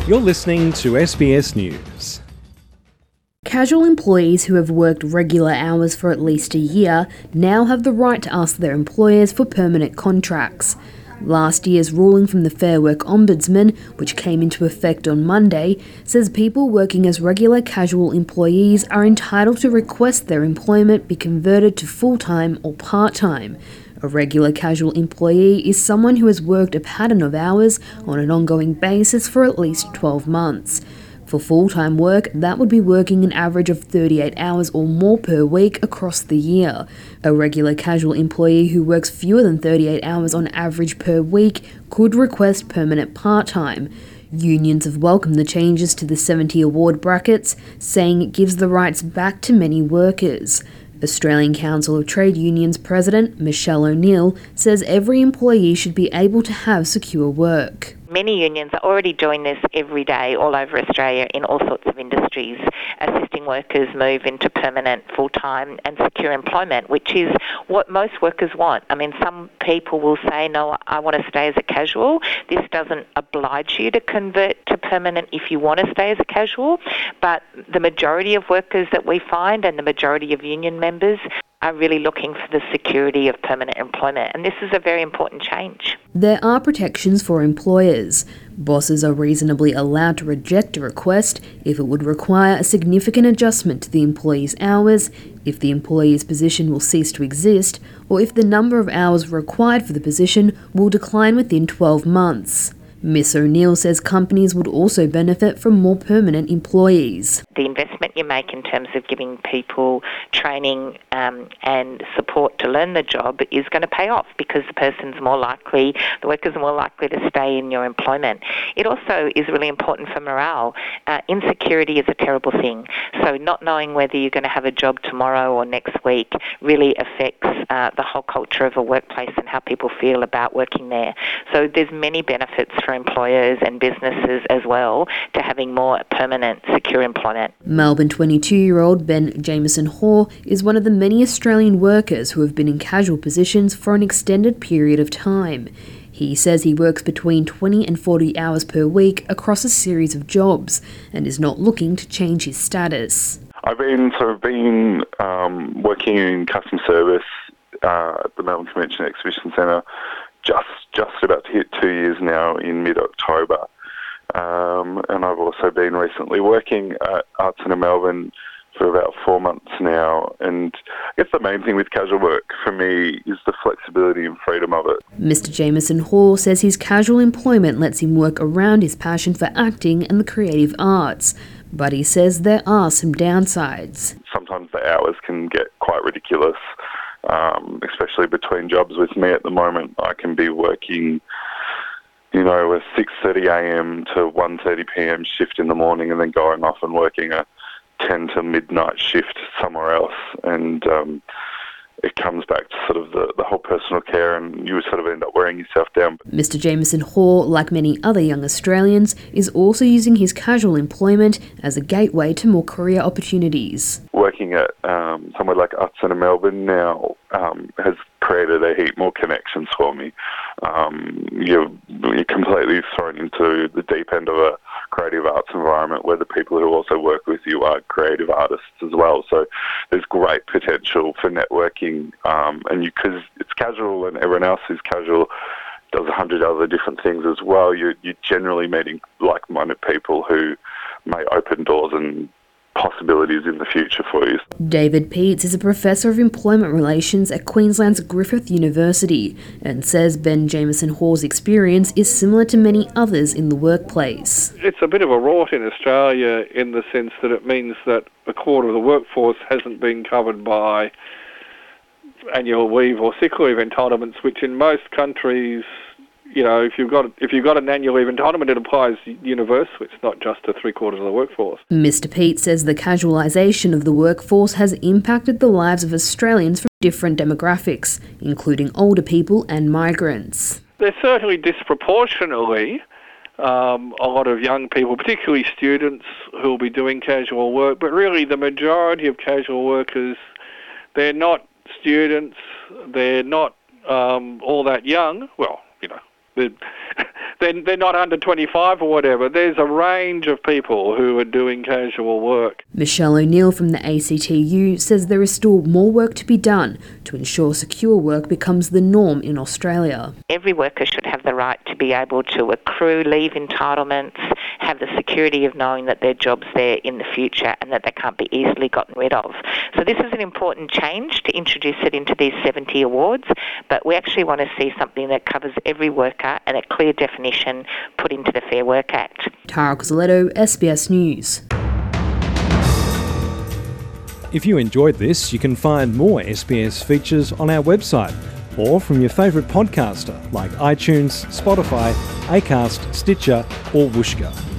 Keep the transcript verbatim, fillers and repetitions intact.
You're listening to S B S News. Casual employees who have worked regular hours for at least a year now have the right to ask their employers for permanent contracts. Last year's ruling from the Fair Work Ombudsman, which came into effect on Monday, says people working as regular casual employees are entitled to request their employment be converted to full-time or part-time. A regular casual employee is someone who has worked a pattern of hours on an ongoing basis for at least twelve months. For full-time work, that would be working an average of thirty-eight hours or more per week across the year. A regular casual employee who works fewer than thirty-eight hours on average per week could request permanent part-time. Unions have welcomed the changes to the seventy award brackets, saying it gives the rights back to many workers. Australian Council of Trade Unions President Michelle O'Neill says every employee should be able to have secure work. Many unions are already doing this every day all over Australia in all sorts of industries, assisting workers move into permanent, full-time and secure employment, which is what most workers want. I mean, some people will say, no, I want to stay as a casual. This doesn't oblige you to convert to permanent if you want to stay as a casual, but the majority of workers that we find and the majority of union members are really looking for the security of permanent employment, and this is a very important change. There are protections for employers. Bosses are reasonably allowed to reject a request if it would require a significant adjustment to the employee's hours, if the employee's position will cease to exist, or if the number of hours required for the position will decline within twelve months. Miss O'Neill says companies would also benefit from more permanent employees. The investment you make in terms of giving people training um, and support to learn the job is going to pay off because the person's more likely, the workers are more likely to stay in your employment. It also is really important for morale. Uh, insecurity is a terrible thing. So not knowing whether you're going to have a job tomorrow or next week really affects uh, the whole culture of a workplace and how people feel about working there. So there's many benefits for employers and businesses as well to having more permanent, secure employment. Melbourne twenty-two-year-old Ben Jameson Hoare is one of the many Australian workers who have been in casual positions for an extended period of time. He says he works between twenty and forty hours per week across a series of jobs and is not looking to change his status. I've been sort of been um, working in customer service uh, at the Melbourne Convention Exhibition Centre just just about to hit two years now in mid-October. Um, and I've also been recently working at Arts Centre Melbourne for about four months now. And I guess the main thing with casual work for me is the flexibility and freedom of it. Mister Jameson Hoare says his casual employment lets him work around his passion for acting and the creative arts. But he says there are some downsides. Sometimes the hours can get quite ridiculous. Um, especially between jobs with me at the moment, I can be working, you know, a six thirty a.m. to one thirty p.m. shift in the morning and then going off and working a ten to midnight shift somewhere else. And um, it comes back to sort of the, the whole personal care and you sort of end up wearing yourself down. Mister Jameson Hoare, like many other young Australians, is also using his casual employment as a gateway to more career opportunities. Working at um, somewhere like Arts Centre Melbourne now um, has created a heap more connections for me. Um, you're, you're completely thrown into the deep end of a creative arts environment where the people who also work with you are creative artists as well. So there's great potential for networking, um, and you, because it's casual and everyone else is casual, does a hundred other different things as well. You're, you're generally meeting like-minded people who may open doors and possibilities in the future for you. David Peets is a professor of employment relations at Queensland's Griffith University and says Ben Jameson Hoare's experience is similar to many others in the workplace. It's a bit of a rort in Australia in the sense that it means that a quarter of the workforce hasn't been covered by annual leave or sick leave entitlements, which in most countries, you know, if you've got if you've got an annual leave entitlement, it applies universally. It's not just to three quarters of the workforce. Mister Peets says the casualisation of the workforce has impacted the lives of Australians from different demographics, including older people and migrants. There's certainly disproportionately um, a lot of young people, particularly students, who will be doing casual work. But really, the majority of casual workers, they're not students. They're not um, all that young. Well, you know. They're, they're, they're not under twenty-five or whatever. There's a range of people who are doing casual work. Michelle O'Neill from the A C T U says there is still more work to be done to ensure secure work becomes the norm in Australia. Every worker should have the right to be able to accrue leave entitlements, have the security of knowing that their job's there in the future and that they can't be easily gotten rid of. So this is an important change to introduce it into these seventy awards, but we actually want to see something that covers every worker and a clear definition put into the Fair Work Act. Tara Cozzaletto, S B S News. If you enjoyed this, you can find more S B S features on our website or from your favourite podcaster like iTunes, Spotify, Acast, Stitcher or Whooshkaa.